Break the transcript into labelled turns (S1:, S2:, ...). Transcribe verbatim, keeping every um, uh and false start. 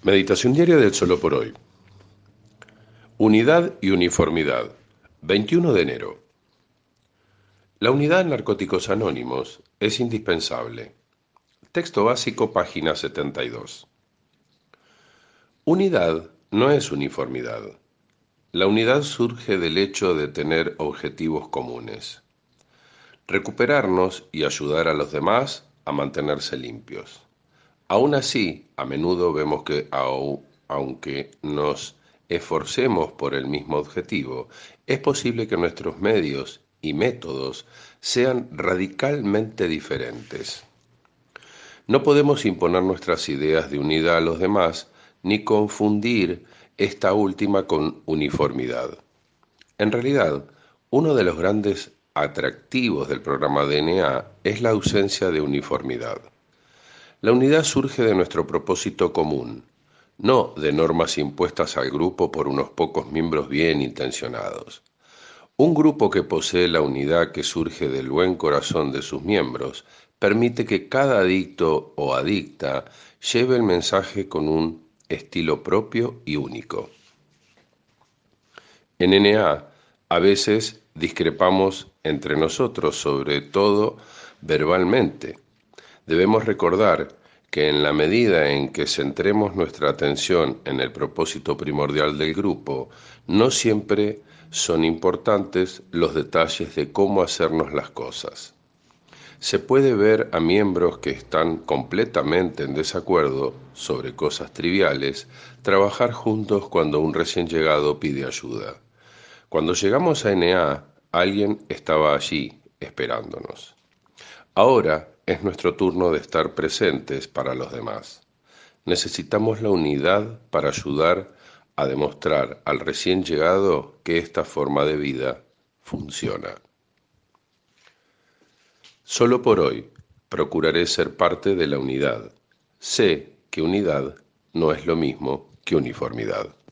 S1: Meditación diaria del Solo por Hoy. Unidad y uniformidad. veintiuno de enero. La unidad en Narcóticos Anónimos es indispensable. Texto básico, página setenta y dos. Unidad no es uniformidad. La unidad surge del hecho de tener objetivos comunes. Recuperarnos y ayudar a los demás a mantenerse limpios. Aún así, a menudo vemos que au- aunque nos esforcemos por el mismo objetivo, es posible que nuestros medios y métodos sean radicalmente diferentes. No podemos imponer nuestras ideas de unidad a los demás ni confundir esta última con uniformidad. En realidad, uno de los grandes atractivos del programa D N A es la ausencia de uniformidad. La unidad surge de nuestro propósito común, no de normas impuestas al grupo por unos pocos miembros bien intencionados. Un grupo que posee la unidad que surge del buen corazón de sus miembros permite que cada adicto o adicta lleve el mensaje con un estilo propio y único. En N A, a veces discrepamos entre nosotros, sobre todo verbalmente. Debemos recordar que en la medida en que centremos nuestra atención en el propósito primordial del grupo, no siempre son importantes los detalles de cómo hacernos las cosas. Se puede ver a miembros que están completamente en desacuerdo sobre cosas triviales trabajar juntos cuando un recién llegado pide ayuda. Cuando llegamos a N A, alguien estaba allí esperándonos. Ahora es nuestro turno de estar presentes para los demás. Necesitamos la unidad para ayudar a demostrar al recién llegado que esta forma de vida funciona. Solo por hoy procuraré ser parte de la unidad. Sé que unidad no es lo mismo que uniformidad.